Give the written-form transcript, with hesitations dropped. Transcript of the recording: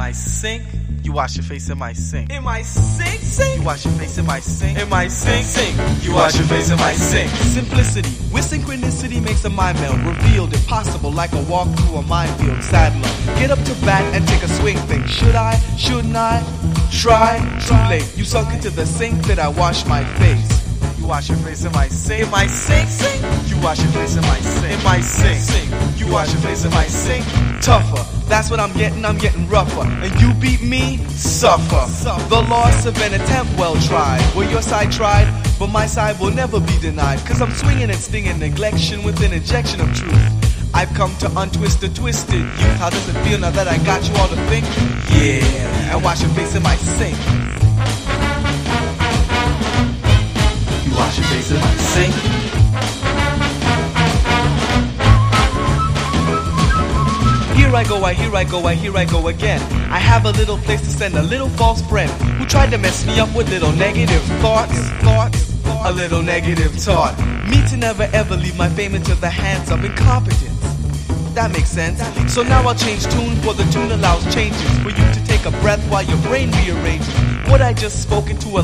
my sink, you wash your face in my sink. In my sink, sink. You wash your face in my sink. In my sink, sink. You wash your face in my sink. Simplicity with synchronicity makes a mind meld revealed, impossible like a walk through a minefield. Sadler, get up to bat and take a swing. Think, should I? Shouldn't I? Try. Too late. You sunk into the sink that I wash my face. You wash your face in my sink. In my sink, sink. You wash your face in my sink. In my sink, sink. You wash your face in my sink. Tougher, that's what I'm getting rougher. And you beat me, suffer. The loss of an attempt well tried. Well, your side tried, but my side will never be denied. Cause I'm swinging and stinging neglection with an injection of truth. I've come to untwist the twisted youth. How does it feel now that I got you all to think? Yeah, and wash your face in my sink. You wash your face in my sink. Here I go again. I have a little place to send a little false friend who tried to mess me up with little negative thoughts, a little negative thought. Me to never ever leave my fame into the hands of incompetence. That makes sense. So now I'll change tune, for the tune allows changes for you to take a breath while your brain rearranges what I just spoke into a